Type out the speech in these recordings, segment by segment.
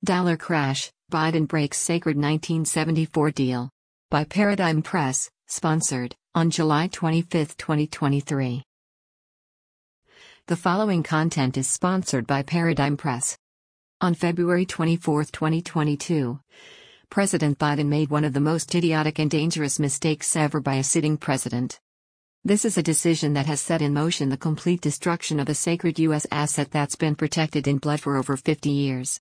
Dollar crash, Biden breaks sacred 1974 deal. By Paradigm Press, sponsored, on July 25, 2023. The following content is sponsored by Paradigm Press. On February 24, 2022, President Biden made one of the most idiotic and dangerous mistakes ever by a sitting president. This is a decision that has set in motion the complete destruction of a sacred U.S. asset that's been protected in blood for over 50 years.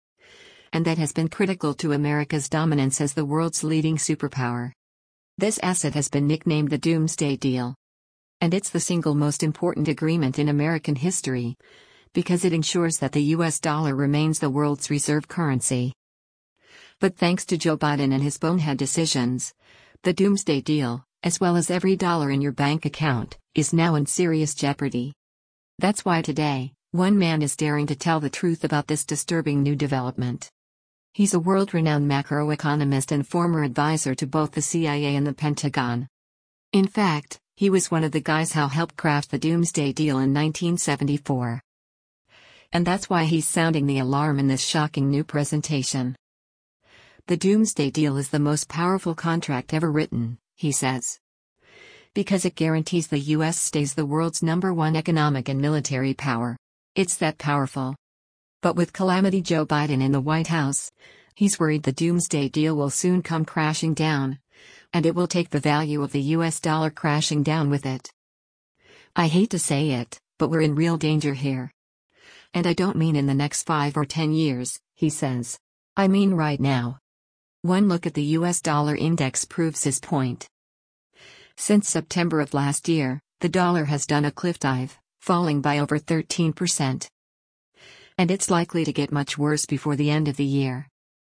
And that has been critical to America's dominance as the world's leading superpower. This asset has been nicknamed the Doomsday Deal. And it's the single most important agreement in American history, because it ensures that the US dollar remains the world's reserve currency. But thanks to Joe Biden and his bonehead decisions, the Doomsday Deal, as well as every dollar in your bank account, is now in serious jeopardy. That's why today, one man is daring to tell the truth about this disturbing new development. He's a world-renowned macroeconomist and former advisor to both the CIA and the Pentagon. In fact, he was one of the guys who helped craft the Doomsday Deal in 1974. And that's why he's sounding the alarm in this shocking new presentation. The Doomsday Deal is the most powerful contract ever written, he says. Because it guarantees the US stays the world's #1 economic and military power. It's that powerful. But with Calamity Joe Biden in the White House, he's worried the Doomsday Deal will soon come crashing down. And it will take the value of the US dollar crashing down with it. I hate to say it, but we're in real danger here. And I don't mean in the next 5 or 10 years, he says. I mean right now. One look at the US dollar index proves his point. Since September of last year, the dollar has done a cliff dive, falling by over 13%. And it's likely to get much worse before the end of the year.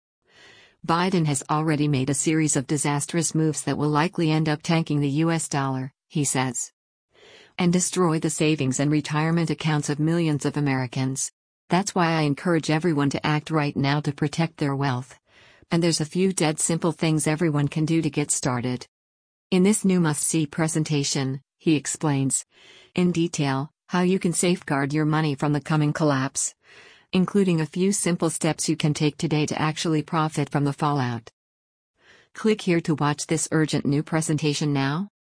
Biden has already made a series of disastrous moves that will likely end up tanking the US dollar, he says. And destroy the savings and retirement accounts of millions of Americans. That's why I encourage everyone to act right now to protect their wealth. And there's a few dead simple things everyone can do to get started. In this new must-see presentation, he explains, in detail, how you can safeguard your money from the coming collapse, including a few simple steps you can take today to actually profit from the fallout. Click here to watch this urgent new presentation now.